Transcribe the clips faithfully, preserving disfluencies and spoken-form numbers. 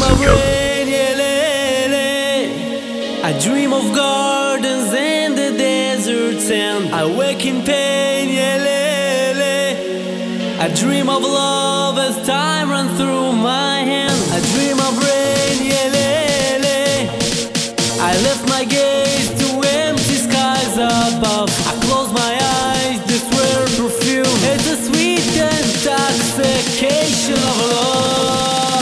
of rain, yeah, lady. I dream of gardens and the deserts, and I wake in pain, yeah, lady. I dream of love as time runs through my hands. I dream of rain, yeah, lady. I lift my gaze to empty skies above. I close my eyes, this rare perfume. It's a sweet intoxication of love.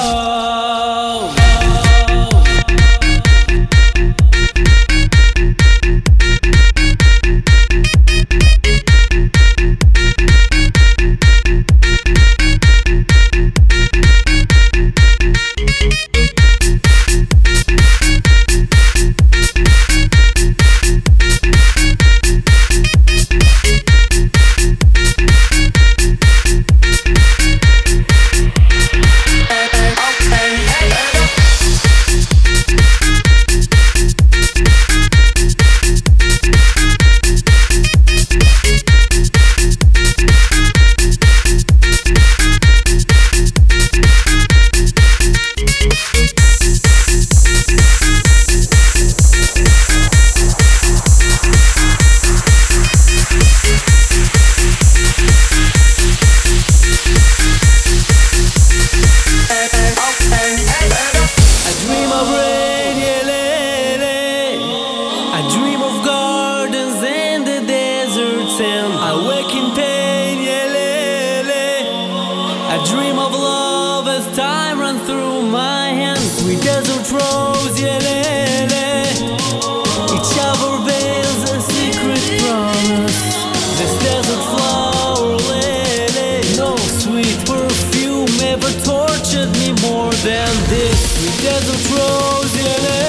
I wake in pain, yeah, lady. I dream of love as time runs through my hands. Sweet desert rose, yeah, lady. Each hour veils a secret promise. This desert flower, lady. No sweet perfume ever tortured me more than this. Sweet desert rose, yeah, lady.